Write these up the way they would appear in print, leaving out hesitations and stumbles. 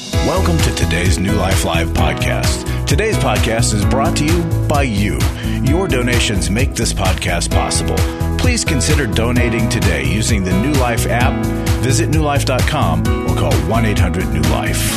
Welcome to today's New Life Live podcast. Today's podcast is brought to you by you. Your donations make this podcast possible. Please consider donating today using the New Life app, visit newlife.com, or call 1-800-NEW-LIFE.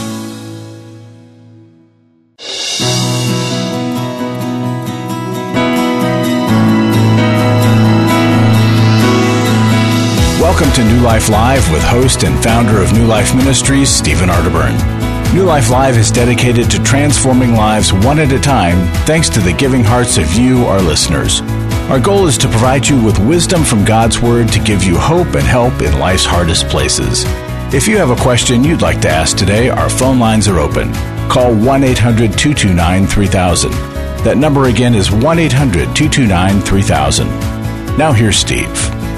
Welcome to New Life Live with host and founder of New Life Ministries, Stephen Arterburn. New Life Live is dedicated to transforming lives one at a time thanks to the giving hearts of you, our listeners. Our goal is to provide you with wisdom from God's Word to give you hope and help in life's hardest places. If you have a question you'd like to ask today, our phone lines are open. Call 1-800-229-3000. That number again is 1-800-229-3000. Now here's Steve.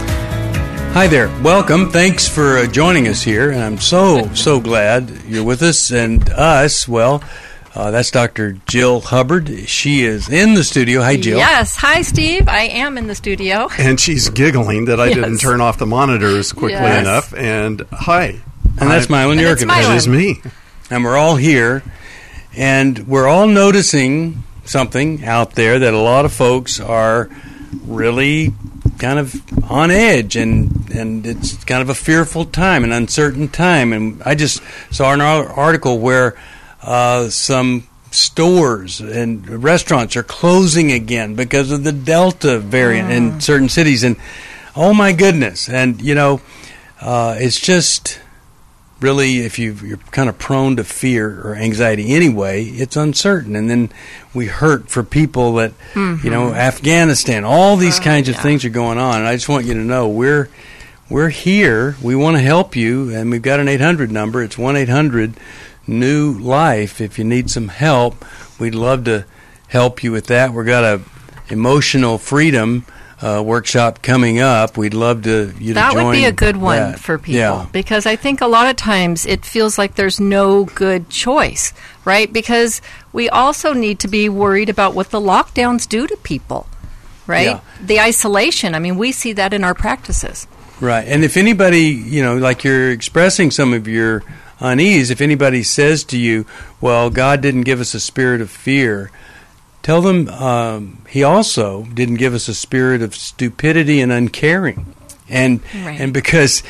Hi there. Welcome. Thanks for joining us here. And I'm so glad you're with us. And us, well, that's Dr. Jill Hubbard. She is in the studio. Hi, Jill. Yes. Hi, Steve. I am in the studio. And she's giggling that I didn't turn off the monitors quickly enough. And hi. And that's Mylon Yerkin. That is me. And we're all here. And we're all noticing something out there that a lot of folks are really kind of on edge, and it's kind of a fearful time, an uncertain time. And I just saw an article where some stores and restaurants are closing again because of the Delta variant in certain cities. And oh my goodness. And it's just really, if you're kind of prone to fear or anxiety anyway, it's uncertain. And then we hurt for people that, Afghanistan, all these kinds of things are going on. And I just want you to know we're here. We want to help you. And we've got an 800 number. It's 1-800-NEW-LIFE. If you need some help, we'd love to help you with that. We've got a emotional freedom workshop coming up. We'd love you to join. That would be a good one for people, because I think a lot of times it feels like there's no good choice, right? Because we also need to be worried about what the lockdowns do to people, right? Yeah. The isolation. I mean, we see that in our practices. Right. And if anybody, like you're expressing some of your unease, if anybody says to you, well, God didn't give us a spirit of fear, tell them he also didn't give us a spirit of stupidity and uncaring. And because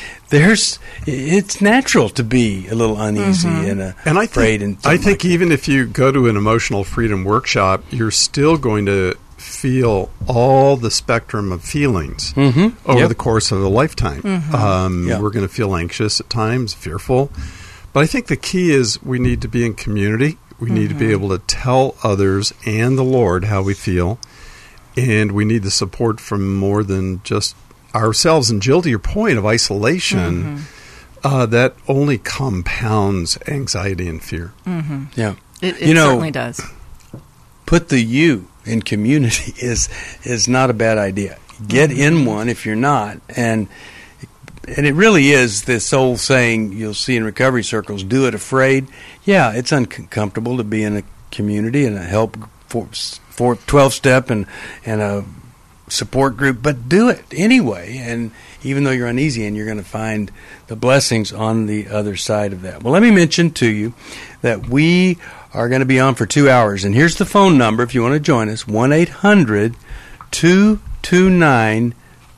it's natural to be a little uneasy and afraid. I think even if you go to an emotional freedom workshop, you're still going to feel all the spectrum of feelings over the course of a lifetime. We're going to feel anxious at times, fearful. But I think the key is we need to be in community. We need to be able to tell others and the Lord how we feel, and we need the support from more than just ourselves. And Jill, to your point of isolation, that only compounds anxiety and fear. Yeah, it certainly does. Put the you in community is not a bad idea. Get in one if you're not, and it really is this old saying you'll see in recovery circles, do it afraid. Yeah, it's uncomfortable to be in a community and a help for 12-step and a support group, but do it anyway. And even though you're uneasy, and you're going to find the blessings on the other side of that. Well, let me mention to you that we are going to be on for 2 hours. And here's the phone number if you want to join us, 1-800-229-3000,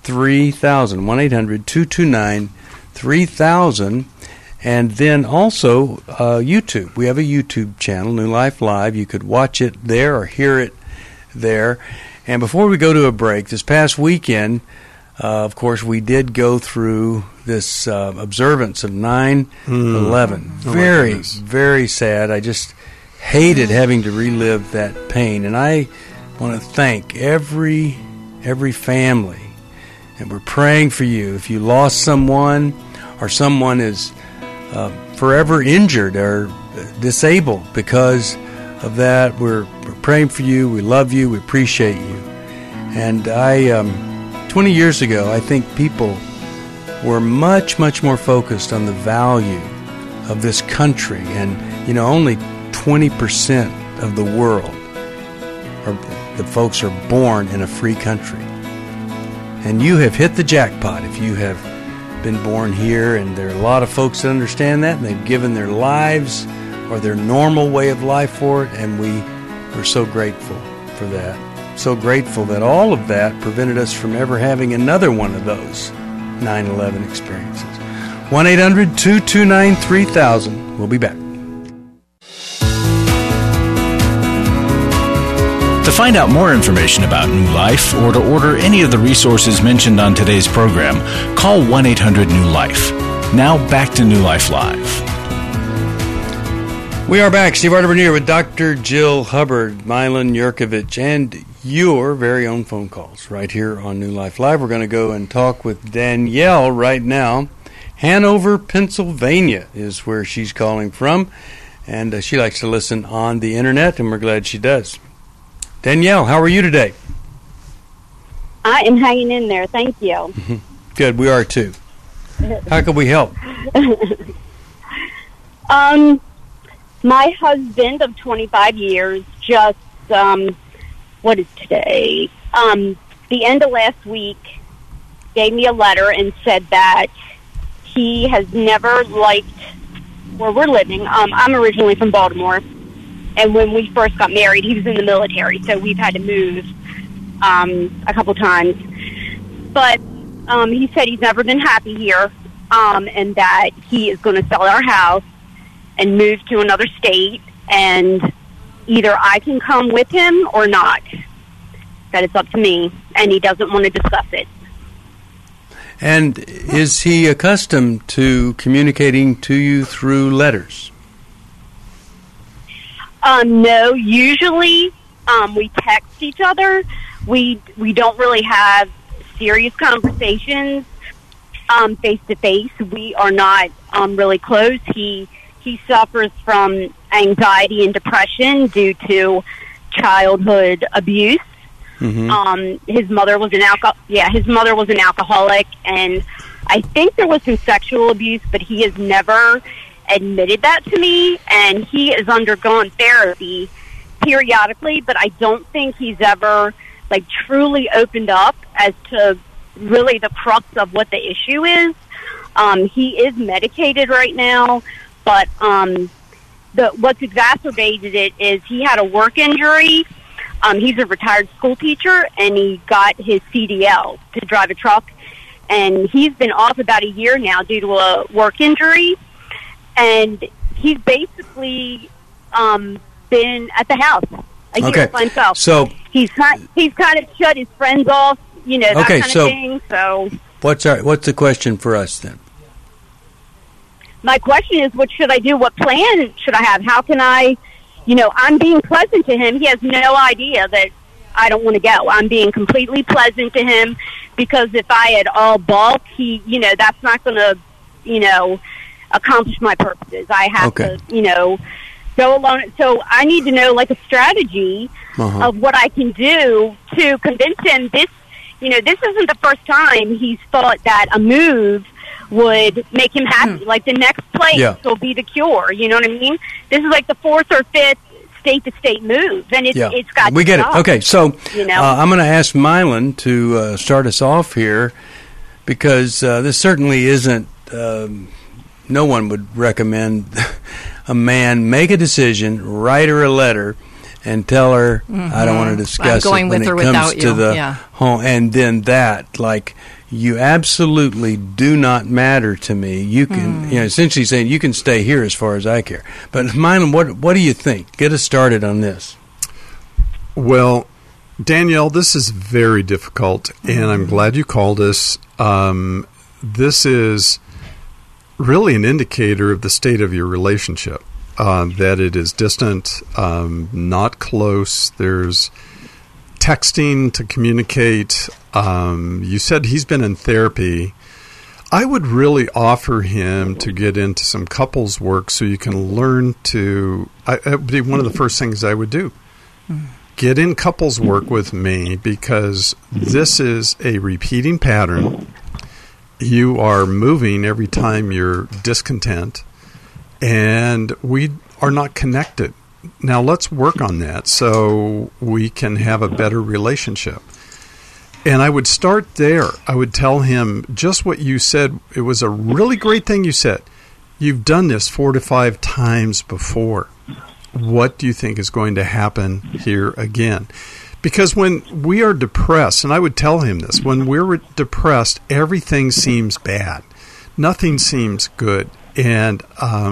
1-800-229-3000, and then also YouTube. We have a YouTube channel, New Life Live. You could watch it there or hear it there. And before we go to a break, this past weekend, of course, we did go through this observance of 9/11. Very, very sad. I just hated having to relive that pain. And I want to thank every family. And we're praying for you. If you lost someone or someone is forever injured or disabled because of that, we're praying for you. We love you. We appreciate you. And 20 years ago, I think people were much, much more focused on the value of this country. And, only 20% of the world the folks are born in a free country. And you have hit the jackpot if you have been born here, and there are a lot of folks that understand that, and they've given their lives or their normal way of life for it, and we're so grateful for that. So grateful that all of that prevented us from ever having another one of those 9/11 experiences. 1-800-229-3000. We'll be back. To find out more information about New Life or to order any of the resources mentioned on today's program, call 1-800-NEW-LIFE. Now back to New Life Live. We are back. Steve Arterburn here with Dr. Jill Hubbard, Mylon Yurkovich, and your very own phone calls right here on New Life Live. We're going to go and talk with Danielle right now. Hanover, Pennsylvania is where she's calling from, and she likes to listen on the internet, and we're glad she does. Danielle, how are you today? I am hanging in there. Thank you. Good. We are too. How can we help? My husband of 25 years just, what is today? The end of last week gave me a letter and said that he has never liked where we're living. I'm originally from Baltimore. And when we first got married, he was in the military, so we've had to move a couple times. But he said he's never been happy here, and that he is going to sell our house and move to another state, and either I can come with him or not. That it's up to me, and he doesn't want to discuss it. And is he accustomed to communicating to you through letters? No, usually we text each other. We don't really have serious conversations face to face. We are not really close. He suffers from anxiety and depression due to childhood abuse. Mm-hmm. His mother was an alcoholic, and I think there was some sexual abuse, but he has never admitted that to me, and he has undergone therapy periodically, but I don't think he's ever truly opened up as to really the crux of what the issue is. He is medicated right now, but what's exacerbated it is he had a work injury. He's a retired school teacher, and he got his CDL to drive a truck, and he's been off about a year now due to a work injury. And he's basically been at the house a year by himself. So he's kind of shut his friends off, that kind of thing. So what's the question for us then? My question is, what should I do? What plan should I have? How can I, I'm being pleasant to him. He has no idea that I don't want to go. I'm being completely pleasant to him, because if I had all balk, that's not going to, accomplish my purposes. I have to, go alone. So I need to know a strategy of what I can do to convince him this isn't the first time he's thought that a move would make him happy. The next place will be the cure. You know what I mean? This is the fourth or fifth state-to-state move, and it's got we to get stop. it. Okay, so I'm going to ask Mylon to start us off here, because this certainly isn't no one would recommend a man make a decision, write her a letter, and tell her, I don't want to discuss it when it comes to the home. And then that, you absolutely do not matter to me. You can, essentially saying you can stay here as far as I care. But Mylon, what do you think? Get us started on this. Well, Danielle, this is very difficult, and I'm glad you called us. This is really an indicator of the state of your relationship, that it is distant, not close. There's texting to communicate. You said he's been in therapy. I would really offer him to get into some couples work so you can learn to, it would be one of the first things I would do. Get in couples work with me, because this is a repeating pattern. You are moving every time you're discontent, and we are not connected. Now let's work on that so we can have a better relationship. And I would start there. I would tell him just what you said. It was a really great thing you said. you've done this 4 to 5 times before. What do you think is going to happen here again? Because when we are depressed, and I would tell him this, when we're depressed, everything seems bad. Nothing seems good. And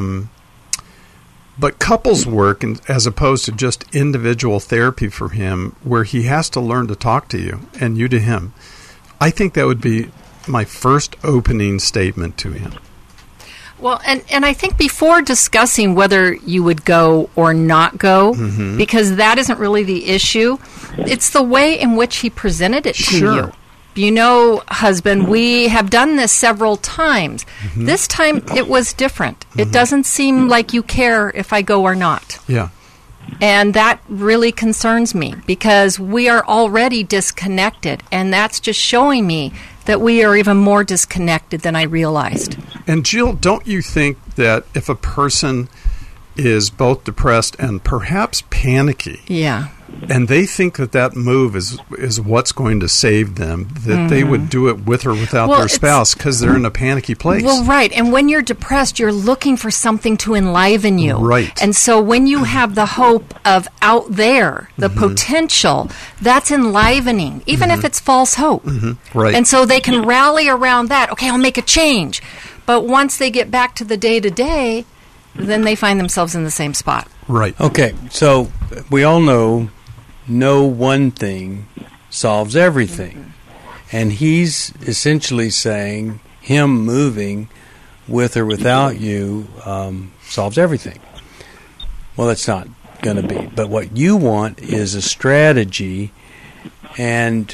but couples work, as opposed to just individual therapy for him, where he has to learn to talk to you and you to him. I think that would be my first opening statement to him. Well, and I think before discussing whether you would go or not go, because that isn't really the issue, it's the way in which he presented it to you. You know, husband, we have done this several times. This time it was different. It doesn't seem like you care if I go or not. Yeah. And that really concerns me because we are already disconnected, and that's just showing me that we are even more disconnected than I realized. And Jill, don't you think that if a person is both depressed and perhaps panicky, and they think that move is what's going to save them, that they would do it with or without their spouse because they're in a panicky place. Well, right. And when you're depressed, you're looking for something to enliven you. Right. And so when you have the hope of out there, the potential, that's enlivening, even if it's false hope. Right. And so they can rally around that. Okay, I'll make a change. But once they get back to the day-to-day, then they find themselves in the same spot. Right. Okay, so we all know no one thing solves everything. And he's essentially saying him moving with or without you solves everything. Well, that's not going to be. But what you want is a strategy. And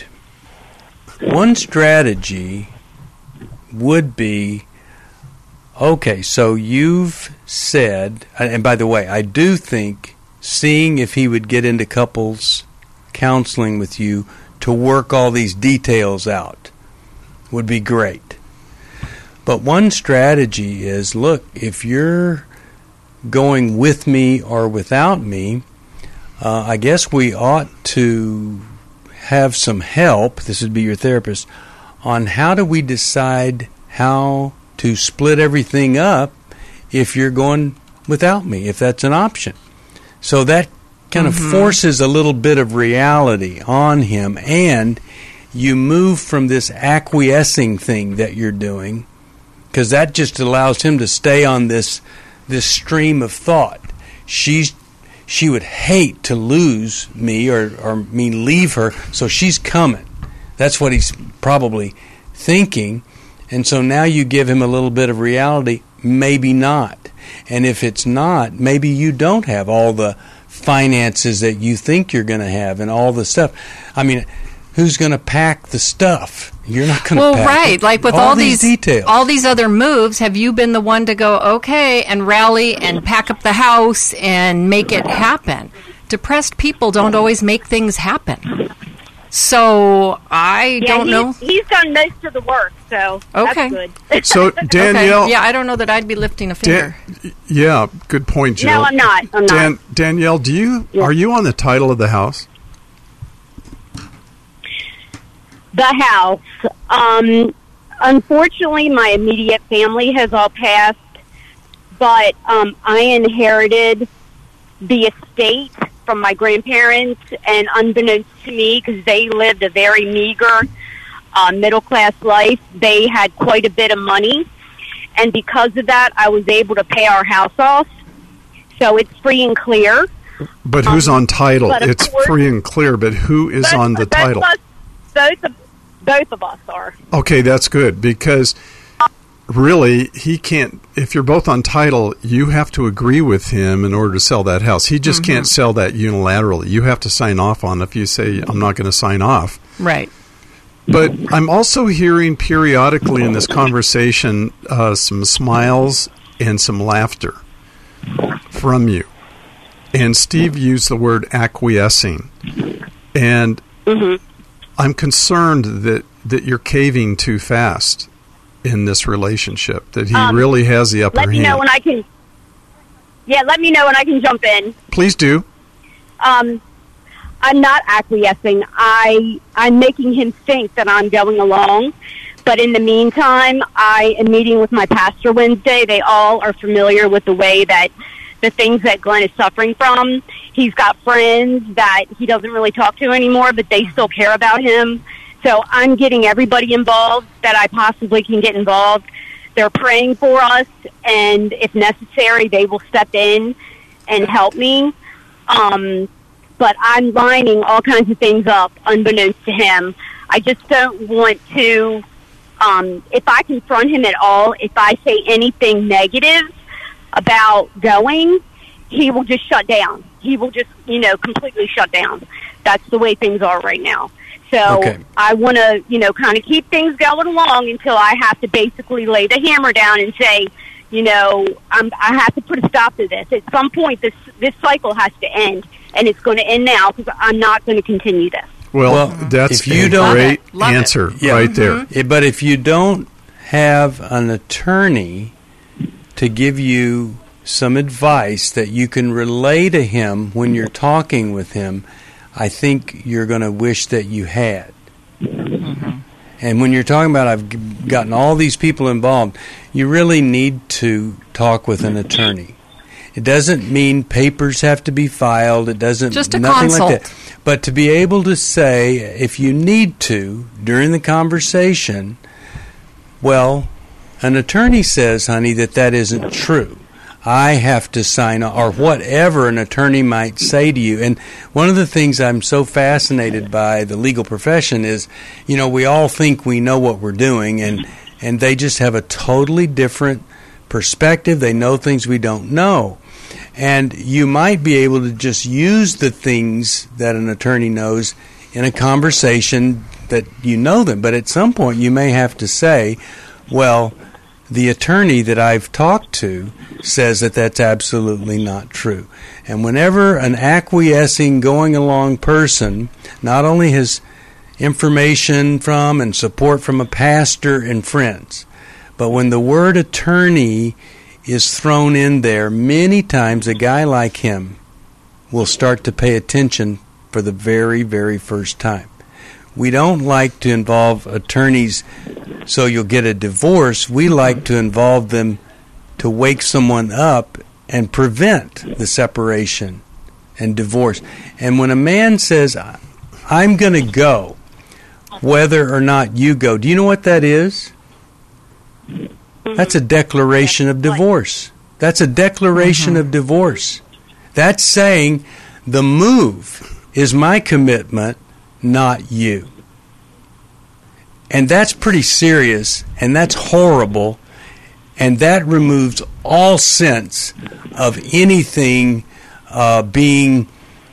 one strategy would be, okay, so you've said, and by the way, I do think seeing if he would get into couples counseling with you to work all these details out would be great. But one strategy is, look, if you're going with me or without me, I guess we ought to have some help, this would be your therapist, on how do we decide how to split everything up if you're going without me, if that's an option. So that kind of forces a little bit of reality on him, and you move from this acquiescing thing that you're doing, because that just allows him to stay on this stream of thought. She would hate to lose me or me leave her, so she's coming. That's what he's probably thinking. And so now you give him a little bit of reality, maybe not. And if it's not, maybe you don't have all the finances that you think you're going to have and all the stuff. I mean, who's going to pack the stuff? You're not going to pack it. Well, right. Like with all these details. All these other moves, have you been the one to go, okay, and rally and pack up the house and make it happen? Depressed people don't always make things happen. So I don't know. He's done most of the work, so okay. That's good. So Danielle, okay. Yeah, I don't know that I'd be lifting a finger. Yeah, good point, Jill. No, I'm not. Danielle, are you on the title of the house? The house. Unfortunately, my immediate family has all passed, but I inherited the estate from my grandparents, and unbeknownst to me, because they lived a very meager middle-class life, they had quite a bit of money, and because of that, I was able to pay our house off, so it's free and clear. But who's on title? It's free and clear, but who is on the title? Both of us are. Okay, that's good, because really, he can't. If you're both on title, you have to agree with him in order to sell that house. He just can't sell that unilaterally. You have to sign off on it if you say, I'm not going to sign off. Right. But I'm also hearing periodically in this conversation some smiles and some laughter from you. And Steve used the word acquiescing. And I'm concerned that you're caving too fast in this relationship, that he really has the upper hand. Let me know when I can. Yeah, let me know when I can jump in. Please do. I'm not acquiescing. I'm making him think that I'm going along, But in the meantime, I am meeting with my pastor Wednesday. They all are familiar with the way that the things that Glenn is suffering from. He's got friends that he doesn't really talk to anymore, but they still care about him. So I'm getting everybody involved that I possibly can get involved. They're praying for us, and if necessary, they will step in and help me. But I'm lining all kinds of things up unbeknownst to him. I just don't want to, if I confront him at all, if I say anything negative about going, he will just shut down. He will just, completely shut down. That's the way things are right now. So I want to, kind of keep things going along until I have to basically lay the hammer down and say, I have to put a stop to this. At some point, this cycle has to end, and it's going to end now because I'm not going to continue this. Well, that's a great answer right there. But if you don't have an attorney to give you some advice that you can relay to him when you're talking with him, I think you're going to wish that you had. Mm-hmm. And when you're talking about I've gotten all these people involved, you really need to talk with an attorney. It doesn't mean papers have to be filed. It doesn't just a nothing consult. like that. But to be able to say, if you need to, during the conversation, well, an attorney says, honey, that isn't true. I have to sign, or whatever an attorney might say to you. And one of the things I'm so fascinated by the legal profession is, we all think we know what we're doing, and they just have a totally different perspective. They know things we don't know. And you might be able to just use the things that an attorney knows in a conversation that you know them. But at some point you may have to say, well, the attorney that I've talked to says that that's absolutely not true. And whenever an acquiescing, going along person not only has information from and support from a pastor and friends, but when the word attorney is thrown in there, many times a guy like him will start to pay attention for the very, very first time. We don't like to involve attorneys so you'll get a divorce. We like to involve them to wake someone up and prevent the separation and divorce. And when a man says, I'm going to go, whether or not you go, do you know what that is? That's a declaration of divorce. That's a declaration of divorce. That's saying the move is my commitment, not you. And that's pretty serious, and that's horrible, and that removes all sense of anything being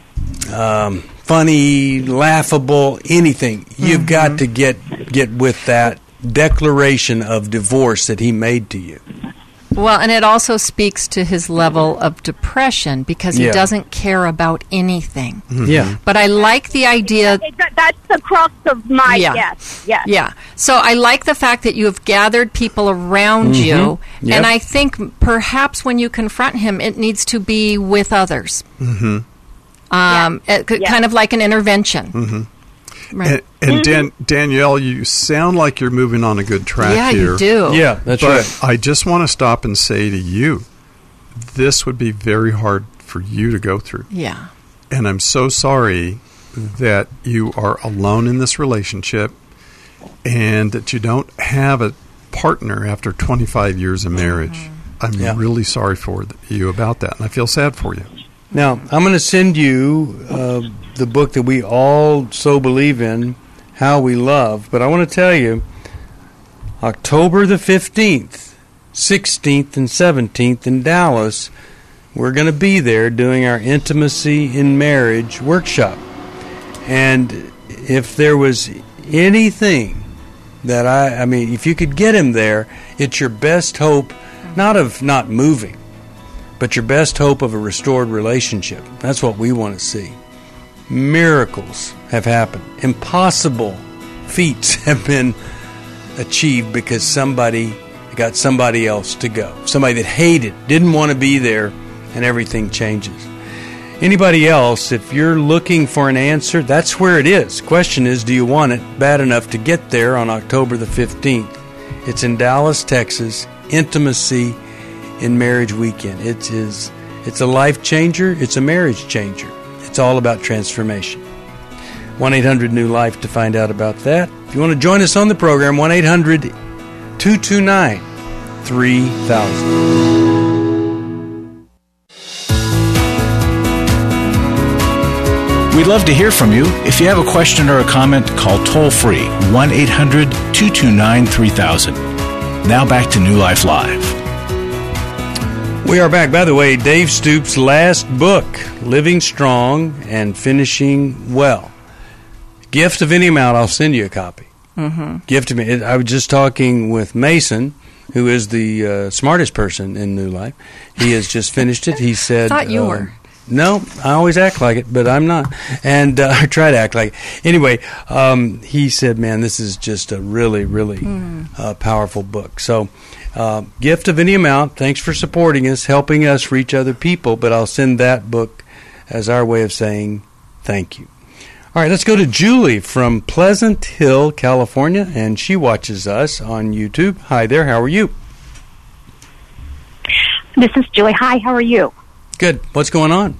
funny, laughable, anything. You've got to get with that declaration of divorce that he made to you. Well, and it also speaks to his level of depression because he doesn't care about anything. Yeah. But I like the idea... That's the crux of my yes. Yeah. So I like the fact that you have gathered people around you, and I think perhaps when you confront him, it needs to be with others. Kind of like an intervention. Right. And Danielle, you sound like you're moving on a good track here. Yeah, you do. Yeah, that's right. But I just want to stop and say to you, this would be very hard for you to go through. Yeah. And I'm so sorry that you are alone in this relationship and that you don't have a partner after 25 years of marriage. I'm really sorry for you about that, and I feel sad for you. Now, I'm going to send you the book that we all so believe in, How We Love. But I want to tell you, October the 15th, 16th, and 17th in Dallas, we're going to be there doing our Intimacy in Marriage workshop. And if there was anything that I mean, if you could get him there, it's your best hope, not of not moving, but your best hope of a restored relationship. That's what we want to see. Miracles have happened. Impossible feats have been achieved because somebody got somebody else to go. Somebody that hated, didn't want to be there, and everything changes. Anybody else, if you're looking for an answer, that's where it is. Question is, do you want it bad enough to get there on October the 15th? It's in Dallas, Texas. Intimacy in Marriage Weekend. It's a life changer. It's a marriage changer. It's all about transformation. 1-800-NEW-LIFE to find out about that. If you want to join us on the program, 1-800-229-3000. We'd love to hear from you. If you have a question or a comment, call toll-free 1-800-229-3000. Now back to New Life Live. We are back. By the way, Dave Stoops' last book, Living Strong and Finishing Well. Gift of any amount, I'll send you a copy. Mm-hmm. Gift of me. I was just talking with Mason, who is the smartest person in New Life. He has just finished it. He said... I thought you were. No, I always act like it, but I'm not. And I try to act like it. Anyway, he said, man, this is just a really, really powerful book. So, gift of any amount. Thanks for supporting us, helping us reach other people. But I'll send that book as our way of saying thank you. All right, let's go to Julie from Pleasant Hill, California. And she watches us on YouTube. Hi there. How are you? This is Julie. Hi, how are you? Good. What's going on?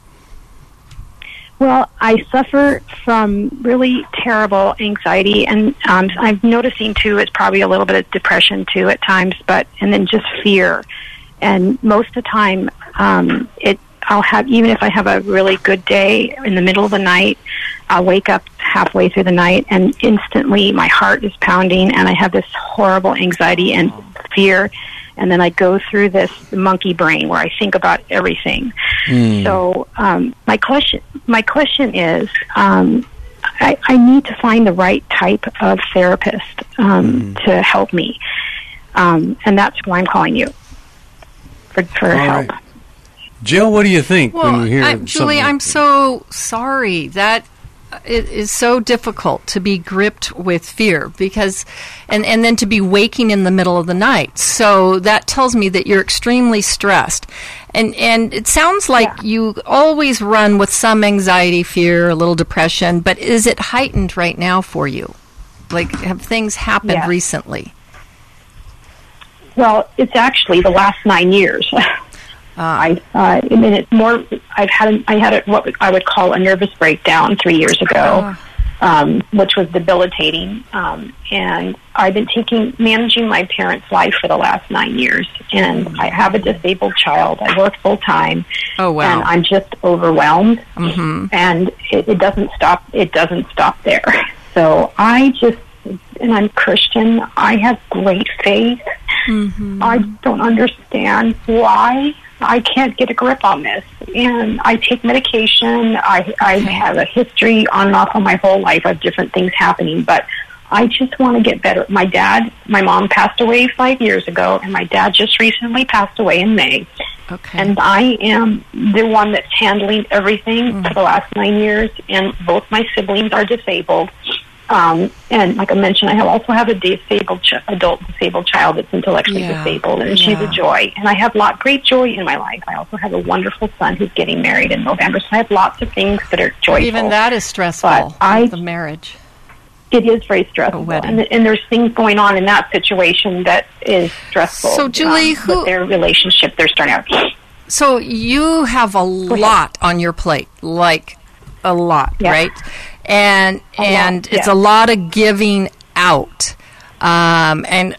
Well, I suffer from really terrible anxiety, and I'm noticing, too, it's probably a little bit of depression, too, at times, and then just fear. And most of the time, I'll have, even if I have a really good day, in the middle of the night, I'll wake up halfway through the night, and instantly my heart is pounding, and I have this horrible anxiety and fear. And then I go through this monkey brain where I think about everything. So my question is, I need to find the right type of therapist to help me, and that's why I'm calling you for help. Right. Jill, what do you think when you hear Julie, I'm so sorry that it is so difficult to be gripped with fear because, and then to be waking in the middle of the night. So that tells me that you're extremely stressed. And it sounds like you always run with some anxiety, fear, a little depression, but is it heightened right now for you? Like, have things happened recently? Well, it's actually the last 9 years. I mean, it's more. I had what I would call a nervous breakdown 3 years ago, which was debilitating. And I've been managing my parents' life for the last 9 years, and I have a disabled child. I work full time. Oh wow! And I'm just overwhelmed, and it doesn't stop. It doesn't stop there. So and I'm Christian. I have great faith. I don't understand why I can't get a grip on this. And I take medication. I have a history on and off of my whole life of different things happening, but I just want to get better. My mom passed away 5 years ago, and my dad just recently passed away in May. Okay. And I am the one that's handling everything for the last 9 years, and both my siblings are disabled. And like I mentioned, I also have a adult disabled child that's intellectually disabled, and she's a joy. And I have great joy in my life. I also have a wonderful son who's getting married in November, so I have lots of things that are joyful. Even that is stressful, the marriage. It is very stressful, and there's things going on in that situation that is stressful. So, Julie, with their relationship, they're starting out. So you have a lot on your plate, like a lot, right? And it's a lot of giving out. I'm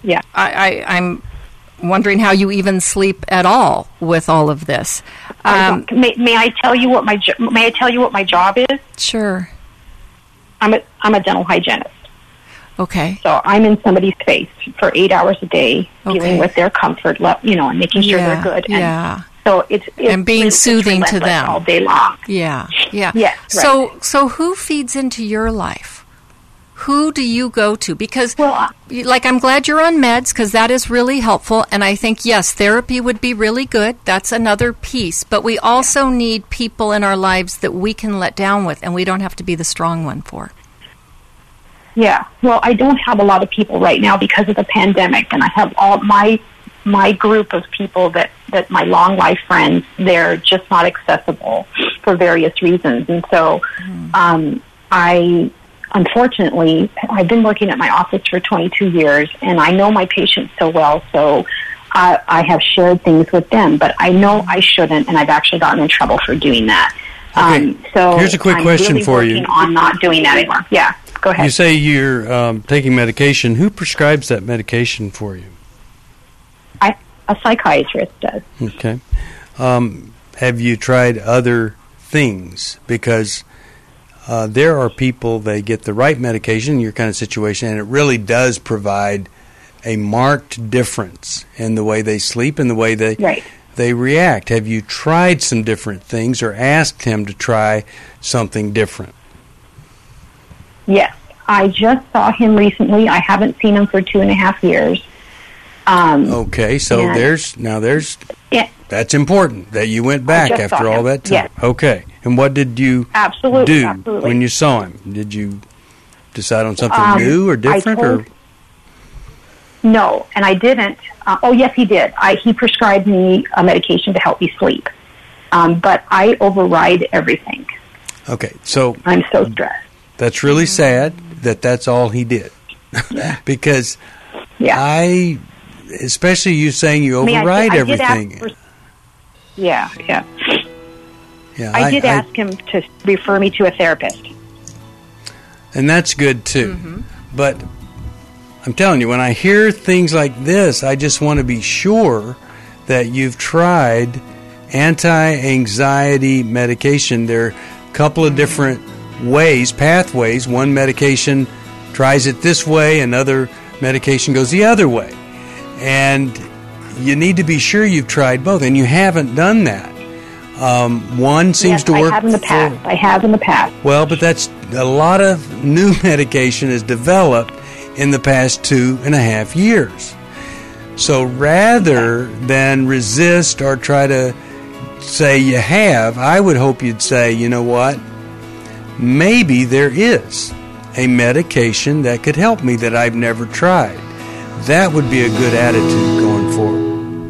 wondering how you even sleep at all with all of this. May I tell you what my job is? Sure. I'm a dental hygienist. Okay. So I'm in somebody's face for 8 hours a day, dealing with their comfort, and making sure they're good. And so it's and being soothing to them all day long. Yeah. Yes. So who feeds into your life? Who do you go to? Because, I'm glad you're on meds because that is really helpful. And I think, yes, therapy would be really good. That's another piece. But we also need people in our lives that we can let down with, and we don't have to be the strong one for. Yeah. Well, I don't have a lot of people right now because of the pandemic, and I have all my my group of people that my long life friends, they're just not accessible for various reasons. And so unfortunately, I've been working at my office for 22 years, and I know my patients so well, so I have shared things with them, but I know I shouldn't, and I've actually gotten in trouble for doing that. Okay. So here's a quick question for you. I'm really working on not doing that anymore. Yeah, go ahead. You say you're taking medication. Who prescribes that medication for you? A psychiatrist does. Okay. Have you tried other things? Because there are people, they get the right medication in your kind of situation, and it really does provide a marked difference in the way they sleep and the way they react. Have you tried some different things or asked him to try something different? Yes. I just saw him recently. I haven't seen him for 2.5 years. Okay, so there's that's important that you went back after all that time. Yes. Okay, and what did you do when you saw him? Did you decide on something new or different? No, and I didn't. Yes, he did. He prescribed me a medication to help me sleep, but I override everything. Okay, so I'm so stressed. That's really sad that that's all he did, because especially you saying you override everything. Yeah. I did ask him to refer me to a therapist. And that's good, too. But I'm telling you, when I hear things like this, I just want to be sure that you've tried anti-anxiety medication. There are a couple of different pathways. One medication tries it this way, another medication goes the other way. And you need to be sure you've tried both, and you haven't done that. One seems to work. I have in the past. Well, but that's a lot of new medication is developed in the past 2.5 years. So rather than resist or try to say you have, I would hope you'd say, you know what? Maybe there is a medication that could help me that I've never tried. That would be a good attitude going forward.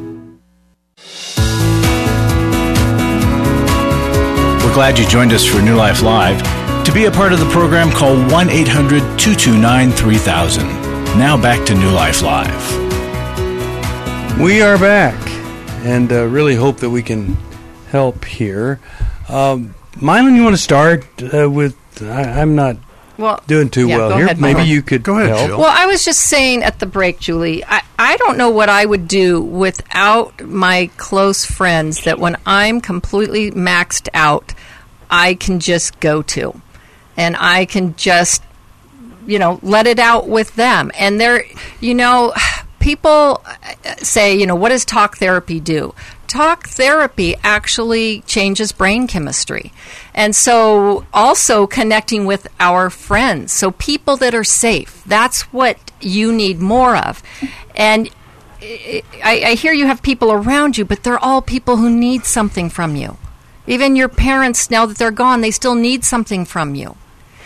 We're glad you joined us for New Life Live. To be a part of the program, call 1-800-229-3000. Now back to New Life Live. We are back, and really hope that we can help here. Mylon, you want to start with... I'm not... doing too well here. Ahead, maybe you could go ahead, help. Jill. Well, I was just saying at the break, Julie, I don't know what I would do without my close friends that when I'm completely maxed out, I can just go to. And I can just, let it out with them. And people say, what does talk therapy do? Talk therapy actually changes brain chemistry. And so also connecting with our friends. So people that are safe, that's what you need more of. And I hear you have people around you, but they're all people who need something from you. Even your parents, now that they're gone, they still need something from you.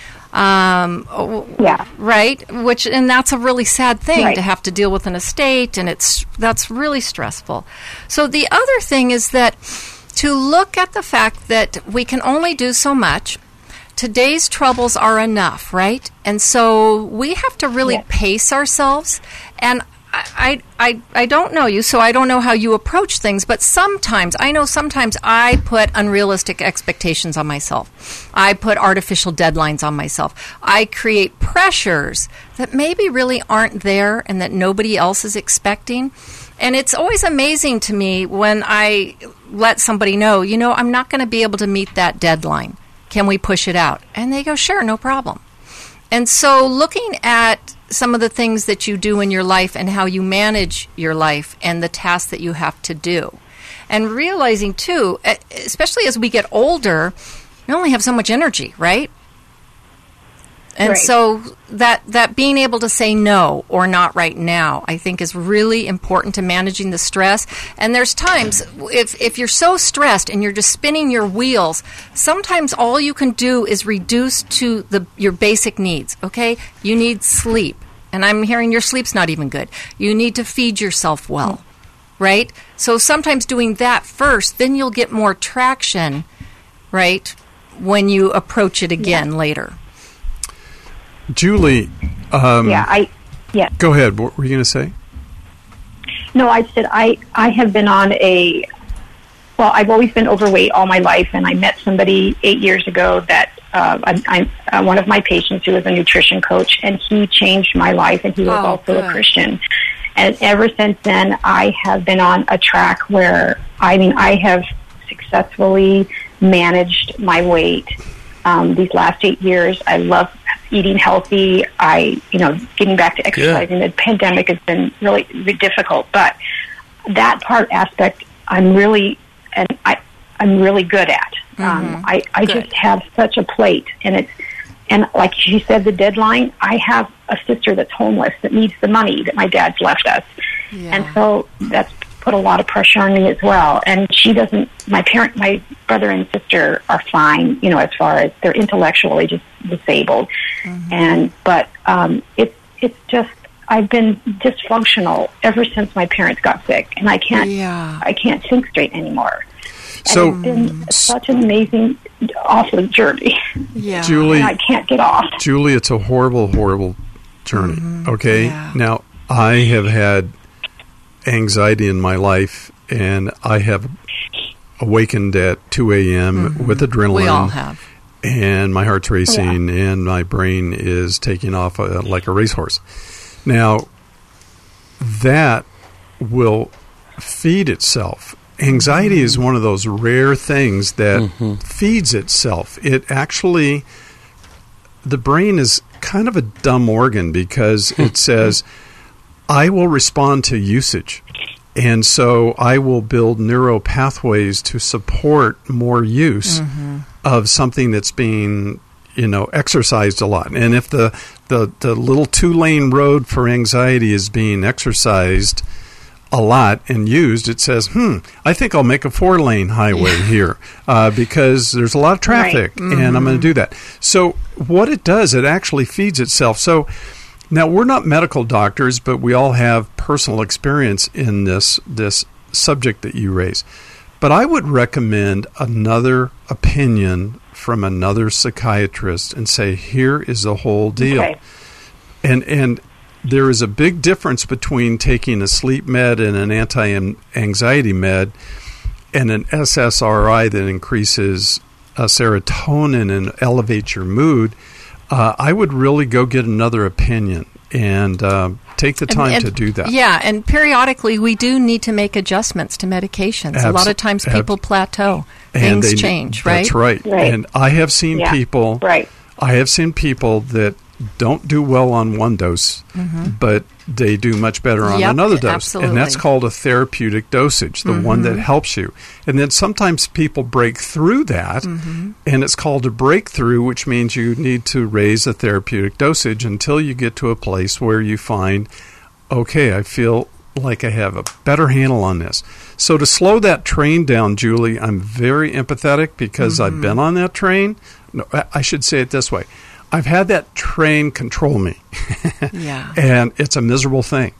Right? And that's a really sad thing to have to deal with an estate, and that's really stressful. So the other thing is that to look at the fact that we can only do so much. Today's troubles are enough, right? And so we have to really pace ourselves. And I don't know you, so I don't know how you approach things, but sometimes I put unrealistic expectations on myself. I put artificial deadlines on myself. I create pressures that maybe really aren't there and that nobody else is expecting. And it's always amazing to me when I let somebody know, I'm not going to be able to meet that deadline. Can we push it out? And they go, sure, no problem. And so looking at some of the things that you do in your life and how you manage your life and the tasks that you have to do. And realizing, too, especially as we get older, we only have so much energy, right? And so that being able to say no or not right now, I think is really important to managing the stress. And there's times, if you're so stressed and you're just spinning your wheels, sometimes all you can do is reduce to your basic needs, okay? You need sleep. And I'm hearing your sleep's not even good. You need to feed yourself well. right? So sometimes doing that first, then you'll get more traction, right, when you approach it again later. Julie, yeah. Go ahead. What were you going to say? No, I said I have been on I've always been overweight all my life, and I met somebody 8 years ago that I'm one of my patients who was a nutrition coach, and he changed my life, and he was also a Christian. And ever since then, I have been on a track where, I have successfully managed my weight these last 8 years. I love eating healthy. Getting back to exercising. The pandemic has been really difficult, but that aspect, I'm really good at. I just have such a plate, and like she said, the deadline. I have a sister that's homeless that needs the money that my dad's left us, and so that's put a lot of pressure on me as well. And she doesn't. My brother and sister are fine, as far as they're intellectually just disabled, but it's just. I've been dysfunctional ever since my parents got sick, and I can't think straight anymore. So and it's been such an amazing, awful journey. Yeah, Julie, and I can't get off. Julie, it's a horrible, horrible journey. Okay, now I have had anxiety in my life, and I have awakened at 2 a.m. with adrenaline. We all have. And my heart's racing, and my brain is taking off like a racehorse. Now, that will feed itself. Anxiety is one of those rare things that feeds itself. It actually, the brain is kind of a dumb organ because it says, I will respond to usage. And so I will build neural pathways to support more use of something that's being exercised a lot. And if the little 2-lane road for anxiety is being exercised a lot and used, it says, I think I'll make a 4-lane highway here because there's a lot of traffic, and I'm going to do that. So what it does, it actually feeds itself. So now we're not medical doctors, but we all have personal experience in this subject that you raise. But I would recommend another opinion from another psychiatrist and say, here is the whole deal. Okay. And there is a big difference between taking a sleep med and an anti-anxiety med and an SSRI that increases serotonin and elevates your mood. I would really go get another opinion and take the time to do that. Yeah, and periodically we do need to make adjustments to medications. A lot of times people plateau. Things change, right? That's right. And I have seen people. Right. I have seen people that don't do well on one dose, but they do much better on another dose. Absolutely. And that's called a therapeutic dosage, the one that helps you. And then sometimes people break through that, and it's called a breakthrough, which means you need to raise the therapeutic dosage until you get to a place where you find, okay, I feel like I have a better handle on this. So to slow that train down, Julie, I'm very empathetic because I've been on that train. No, I should say it this way. I've had that train control me. And it's a miserable thing.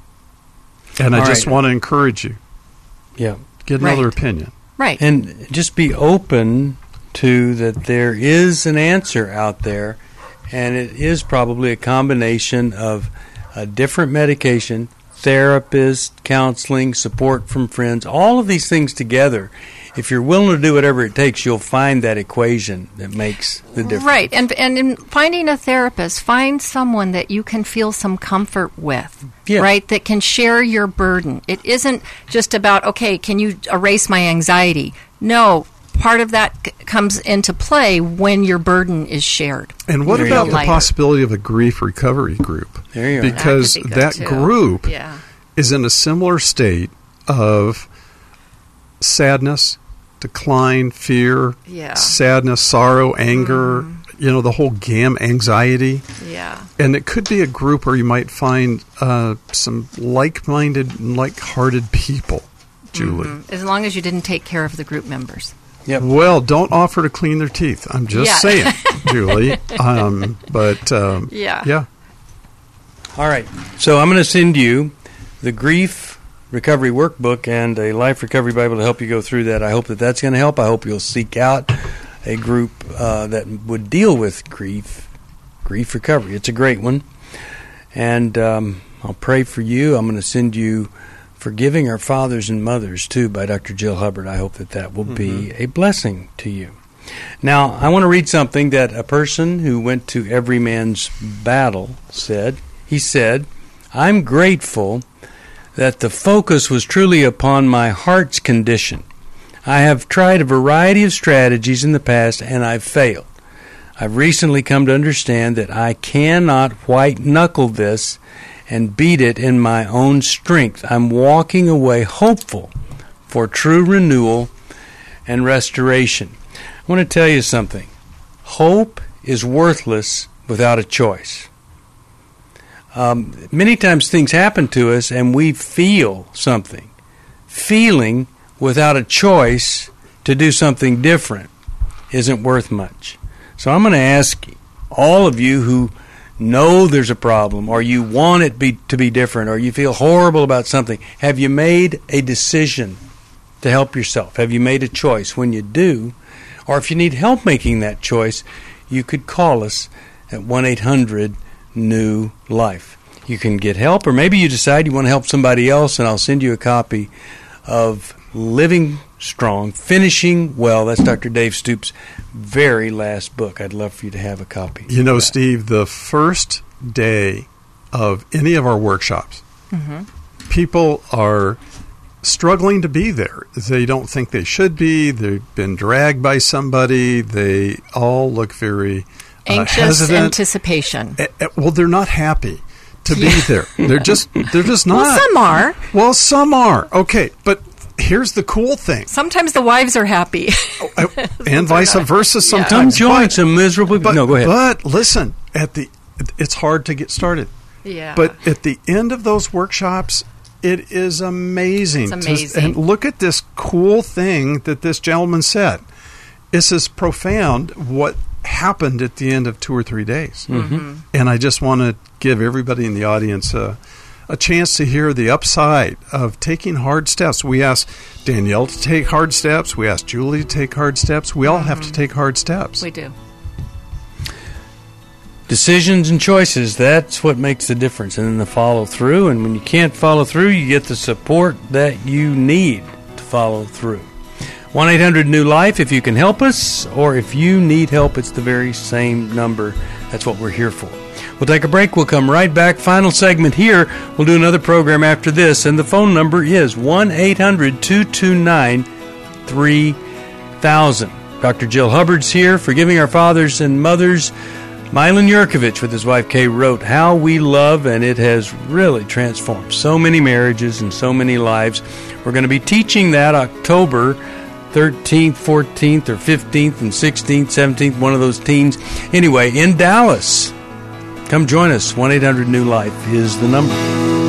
And I just want to encourage you. Yeah. Get another opinion. Right. And just be open to that there is an answer out there, and it is probably a combination of a different medication, therapist, counseling, support from friends, all of these things together. If you're willing to do whatever it takes, you'll find that equation that makes the difference. Right. And in finding a therapist, find someone that you can feel some comfort with, right, that can share your burden. It isn't just about, okay, can you erase my anxiety? No, part of that comes into play when your burden is shared. And what about the possibility of a grief recovery group? There you are. Because that group is in a similar state of sadness, decline, fear, sadness, sorrow, anger, the whole gamut, anxiety. Yeah. And it could be a group where you might find some like-minded, like-hearted people, Julie. As long as you didn't take care of the group members. Yep. Well, don't offer to clean their teeth. I'm just saying, Julie. Yeah. All right. So I'm going to send you the grief recovery workbook and a Life Recovery Bible to help you go through that. I hope that that's going to help. I hope you'll seek out a group that would deal with grief recovery. It's a great one. And I'll pray for you. I'm going to send you Forgiving Our Fathers and Mothers, too, by Dr. Jill Hubbard. I hope that will be a blessing to you. Now, I want to read something that a person who went to Every Man's Battle said. He said, "I'm grateful that the focus was truly upon my heart's condition. I have tried a variety of strategies in the past, and I've failed. I've recently come to understand that I cannot white-knuckle this and beat it in my own strength. I'm walking away hopeful for true renewal and restoration." I want to tell you something. Hope is worthless without a choice. Many times things happen to us and we feel something. Feeling without a choice to do something different isn't worth much. So I'm going to ask all of you who know there's a problem, or you want it to be different, or you feel horrible about something, have you made a decision to help yourself? Have you made a choice? When you do, or if you need help making that choice, you could call us at 1-800-NEW-LIFE. You can get help, or maybe you decide you want to help somebody else, and I'll send you a copy of Living Strong, Finishing Well. That's Dr. Dave Stoops' very last book. I'd love for you to have a copy. You know, Steve, the first day of any of our workshops, people are struggling to be there. They don't think they should be. They've been dragged by somebody. They all look very anxious, hesitant. Anticipation. Well, they're not happy to be there. They're just not. Well, some are. Well, some are. Okay, but here's the cool thing. Sometimes the wives are happy. And vice versa sometimes. Some joints are miserable. No, go ahead. But listen, it's hard to get started. Yeah. But at the end of those workshops, it is amazing. It's amazing. And look at this cool thing that this gentleman said. This is profound what happened at the end of 2 or 3 days. And I just want to give everybody in the audience a chance to hear the upside of taking hard steps. We asked Danielle to take hard steps. We asked Julie to take hard steps. We all have to take hard steps. We do. Decisions and choices, that's what makes the difference. And then the follow through. And when you can't follow through, you get the support that you need to follow through. 1-800-NEW-LIFE if you can help us, or if you need help, it's the very same number. That's what we're here for. We'll take a break. We'll come right back. Final segment here. We'll do another program after this. And the phone number is 1-800-229-3000. Dr. Jill Hubbard's here, Forgiving Our Fathers and Mothers. Milan Yurkovich with his wife Kay wrote How We Love, and it has really transformed so many marriages and so many lives. We're going to be teaching that October 13th, 14th, or 15th, and 16th, 17th, one of those teens. Anyway, in Dallas, come join us. 1-800-NEW-LIFE is the number.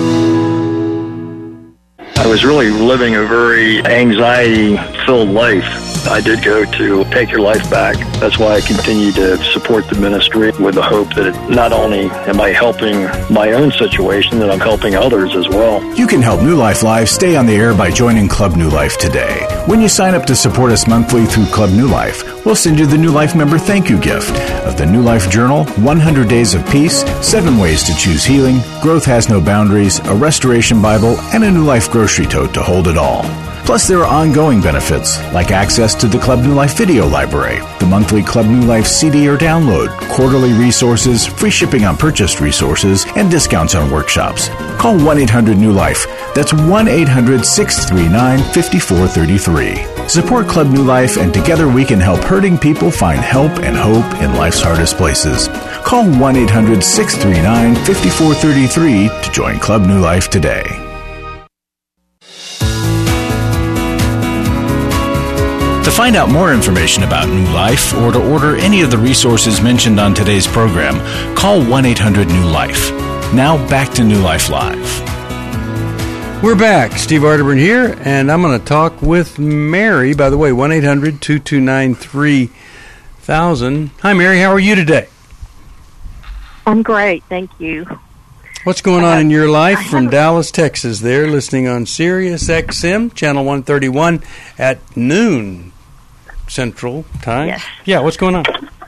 I was really living a very anxiety-filled life. I did go to Take Your Life Back. That's why I continue to support the ministry with the hope that not only am I helping my own situation, that I'm helping others as well. You can help New Life Live stay on the air by joining Club New Life today. When you sign up to support us monthly through Club New Life, we'll send you the New Life member thank you gift of the New Life Journal, 100 Days of Peace, 7 Ways to Choose Healing, Growth Has No Boundaries, a Restoration Bible, and a New Life grocery tote to hold it all. Plus, there are ongoing benefits, like access to the Club New Life video library, the monthly Club New Life CD or download, quarterly resources, free shipping on purchased resources, and discounts on workshops. Call 1-800-NEW-LIFE. That's 1-800-639-5433. Support Club New Life, and together we can help hurting people find help and hope in life's hardest places. Call 1-800-639-5433 to join Club New Life today. To find out more information about New Life or to order any of the resources mentioned on today's program, call 1-800-NEW-LIFE. Now back to New Life Live. We're back. Steve Arterburn here, and I'm going to talk with Mary. By the way, 1-800-229-3000. Hi, Mary. How are you today? I'm great. Thank you. What's going on in your life from Dallas, Texas? There, listening on Sirius XM, Channel 131 at noon Central Time. Yes. Yeah, what's going on?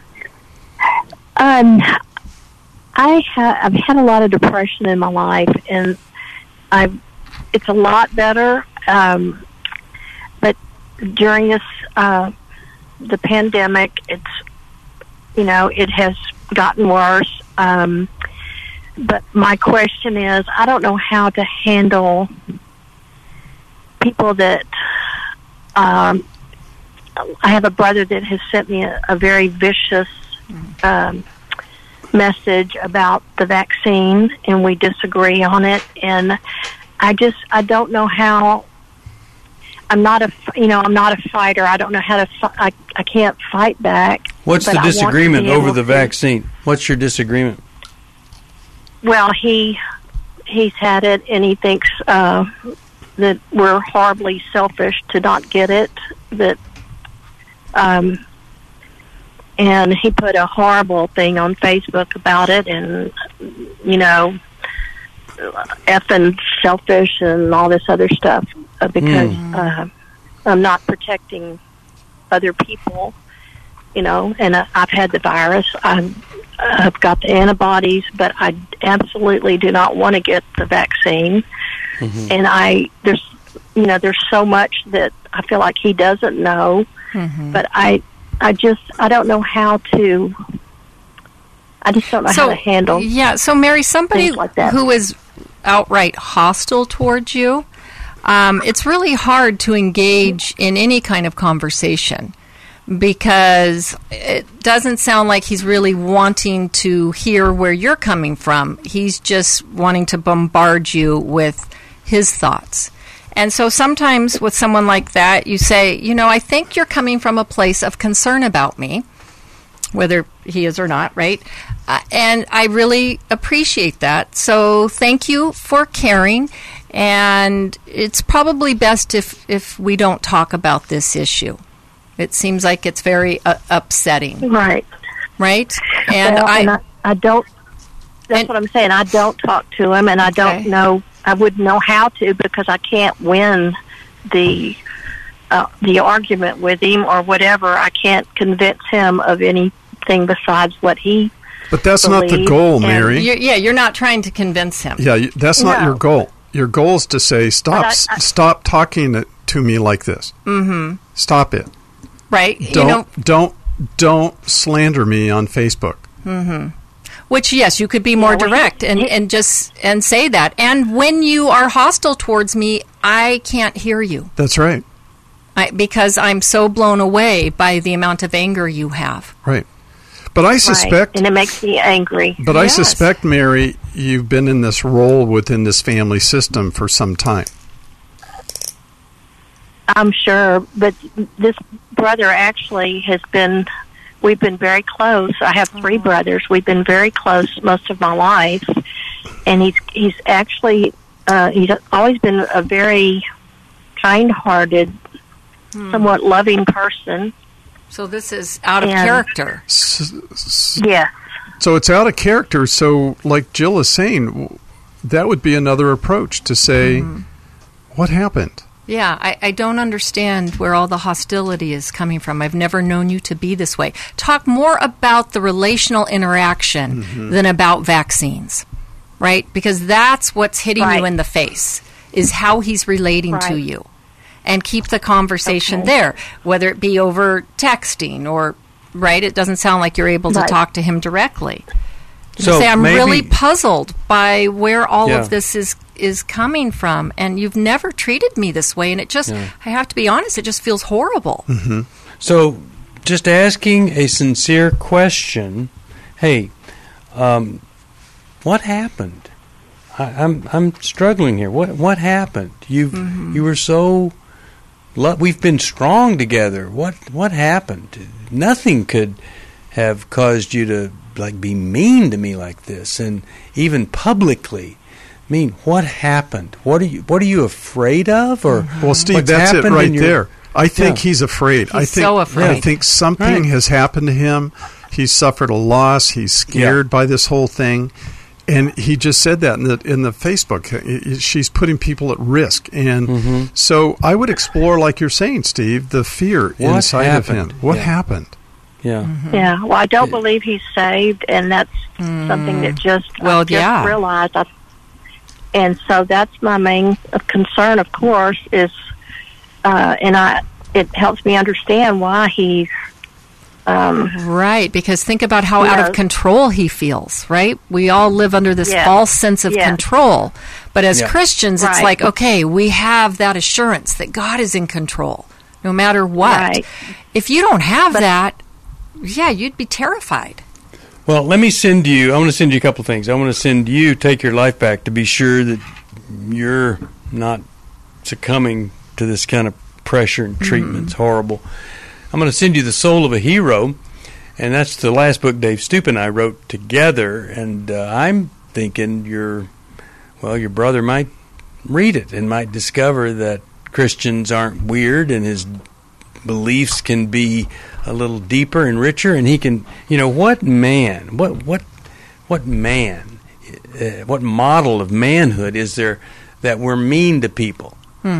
I've had a lot of depression in my life, and it's a lot better. But during this the pandemic, it has gotten worse. But my question is, I don't know how to handle people that. I have a brother that has sent me a very vicious message about the vaccine, and we disagree on it. And I don't know how. I'm not a fighter. I don't know how to. I can't fight back. What's the disagreement over the vaccine? What's your disagreement? Well, he's had it, and he thinks that we're horribly selfish to not get it. That, and he put a horrible thing on Facebook about it, and effing selfish and all this other stuff because I'm not protecting other people, and I've had the virus. I've got the antibodies, but I absolutely do not want to get the vaccine. Mm-hmm. And there's so much that I feel like he doesn't know, but I don't know how to. I just don't know how to handle. Yeah. So, Mary, somebody like that. Who is outright hostile towards you, it's really hard to engage in any kind of conversation because it doesn't sound like he's really wanting to hear where you're coming from. He's just wanting to bombard you with his thoughts. And so sometimes with someone like that, you say, I think you're coming from a place of concern about me, whether he is or not, right? And I really appreciate that. So thank you for caring. And it's probably best if we don't talk about this issue. It seems like it's very upsetting. Right. Right? And I don't, that's what I'm saying. I don't talk to him, and I don't know, I wouldn't know how to because I can't win the argument with him or whatever. I can't convince him of anything besides what he But that's believes. Not the goal, Mary. You're not trying to convince him. Yeah, that's not your goal. Your goal is to say, stop talking to me like this. Mm-hmm. Stop it. Right. Don't slander me on Facebook. Mm-hmm. Which, yes, you could be more direct and say that. And when you are hostile towards me, I can't hear you. That's right. Because I'm so blown away by the amount of anger you have. Right. But I suspect... and it makes me angry. But yes. I suspect, Mary, you've been in this role within this family system for some time. I'm sure, but this brother actually we've been very close. I have 3 brothers. We've been very close most of my life. And he's actually, he's always been a very kind-hearted, somewhat loving person. So this is out of character. Yeah. So it's out of character. So like Jill is saying, that would be another approach to say, what happened? Yeah, I don't understand where all the hostility is coming from. I've never known you to be this way. Talk more about the relational interaction than about vaccines, right? Because that's what's hitting you in the face, is how he's relating to you. And keep the conversation there, whether it be over texting or, right? It doesn't sound like you're able to talk to him directly. So say, I'm really puzzled by where all of this is coming from, and you've never treated me this way, and it just, I have to be honest, it just feels horrible. Mm-hmm. So just asking a sincere question, hey, what happened? I'm struggling here. What happened? You were so... We've been strong together. What happened? Nothing could have caused you to be mean to me like this, and even publicly. I mean, what happened? What are you afraid of? Or well, Steve, that's it right there. I think he's afraid. He's so afraid. I think something has happened to him. He's suffered a loss. He's scared by this whole thing, And he just said that in the Facebook. She's putting people at risk. And so I would explore, like you're saying, Steve, the fear inside of him. What happened? Yeah. Yeah. Well, I don't believe he's saved, and that's something that I just realized. And so that's my main concern, of course, is, it helps me understand why he's, right, because think about how out of control he feels, right? We all live under this false sense of control. But as Christians, it's like, okay, we have that assurance that God is in control, no matter what. Right. If you don't have that, you'd be terrified. Well, let me send you, I want to send you a couple things. I want to send you Take Your Life Back to be sure that you're not succumbing to this kind of pressure and treatment. It's horrible. I'm going to send you The Soul of a Hero, and that's the last book Dave Stoop and I wrote together, and I'm thinking your brother might read it and might discover that Christians aren't weird and his beliefs can be a little deeper and richer, and he can, what model of manhood is there that we're mean to people?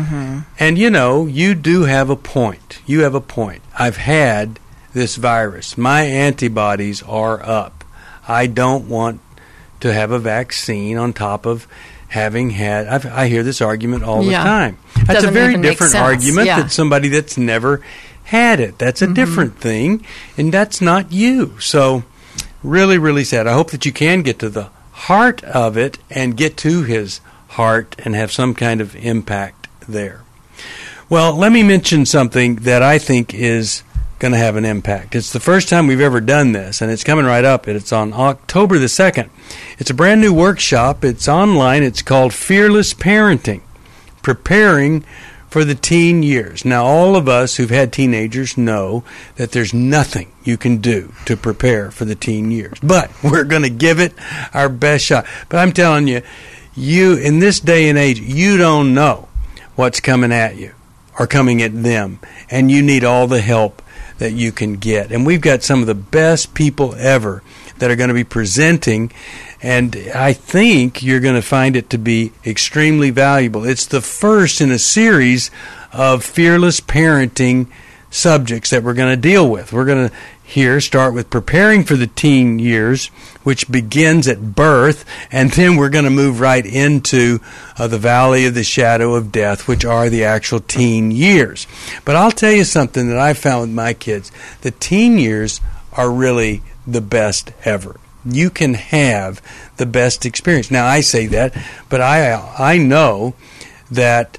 And you do have a point. You have a point. I've had this virus. My antibodies are up. I don't want to have a vaccine on top of having had. I hear this argument all the time. That's a very different argument than somebody that's never had it. That's a different thing, and that's not you. So really, really sad. I hope that you can get to the heart of it and get to his heart and have some kind of impact there. Well, let me mention something that I think is going to have an impact. It's the first time we've ever done this, and it's coming right up. It's on October the 2nd. It's a brand new workshop. It's online. It's called Fearless Parenting, Preparing for the Teen Years. Now, all of us who've had teenagers know that there's nothing you can do to prepare for the teen years, but we're going to give it our best shot. But I'm telling you, in this day and age, you don't know what's coming at you or coming at them, and you need all the help that you can get. And we've got some of the best people ever that are going to be presenting, and I think you're going to find it to be extremely valuable. It's the first in a series of fearless parenting subjects that we're going to deal with. We're going to start with preparing for the teen years, which begins at birth, and then we're going to move right into the valley of the shadow of death, which are the actual teen years. But I'll tell you something that I found with my kids. The teen years are really the best ever. You can have the best experience. Now, I say that, but I know that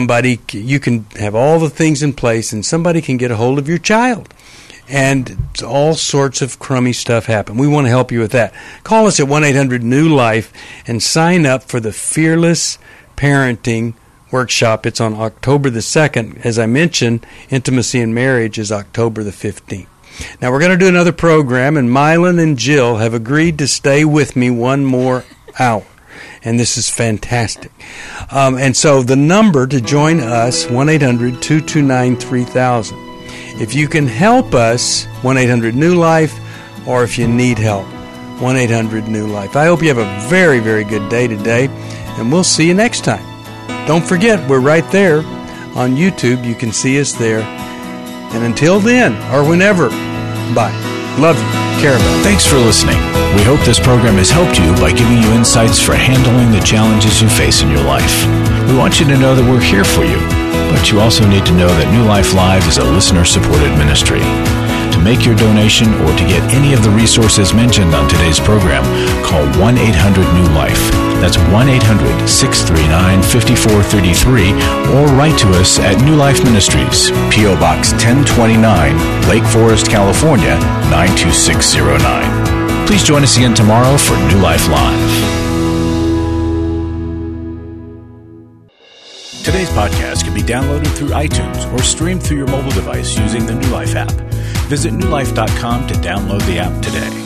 you can have all the things in place, and somebody can get a hold of your child. And all sorts of crummy stuff happen. We want to help you with that. Call us at 1-800-NEW-LIFE and sign up for the Fearless Parenting Workshop. It's on October the 2nd. As I mentioned, Intimacy and Marriage is October the 15th. Now, we're going to do another program, and Mylan and Jill have agreed to stay with me one more hour. And this is fantastic. And so the number to join us, 1-800-229-3000. If you can help us, 1-800-NEW-LIFE, or if you need help, 1-800-NEW-LIFE. I hope you have a very, very good day today, and we'll see you next time. Don't forget, we're right there on YouTube. You can see us there. And until then, or whenever, bye. Love you. Care about you. Thanks for listening. We hope this program has helped you by giving you insights for handling the challenges you face in your life. We want you to know that we're here for you, but you also need to know that New Life Live is a listener-supported ministry. To make your donation or to get any of the resources mentioned on today's program, call 1-800-NEW-LIFE. That's 1-800-639-5433, or write to us at New Life Ministries, P.O. Box 1029, Lake Forest, California, 92609. Please join us again tomorrow for New Life Live. Today's podcast can be downloaded through iTunes or streamed through your mobile device using the New Life app. Visit newlife.com to download the app today.